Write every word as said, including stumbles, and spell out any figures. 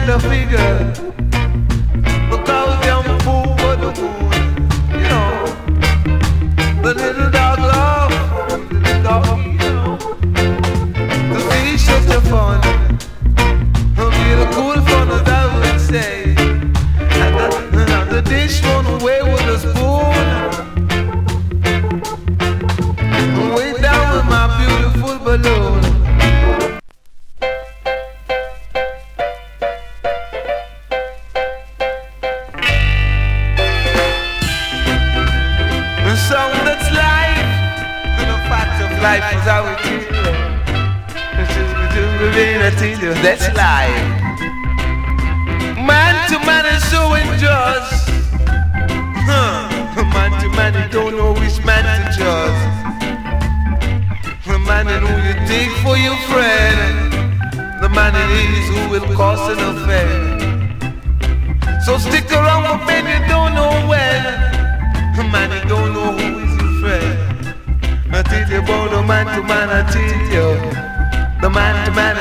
the figure. Because them fool for the moon, you know. The little dog love, the little dog, you know. The fish such a fun, a little cool fun as I would say. And the, and the dish thrown away with a spoon. Way down with my beautiful balloon. The song that's life, and the fact of life is how it is. I tell you, that's life. Man to man is so unjust. Huh. Man to man, you don't know which man to trust. The man in who you take for your friend, the man it is who will cause an affair. So stick around with men you don't know when. The man you don't know who is your friend. I tell you about the man to man, I tell you. The man to man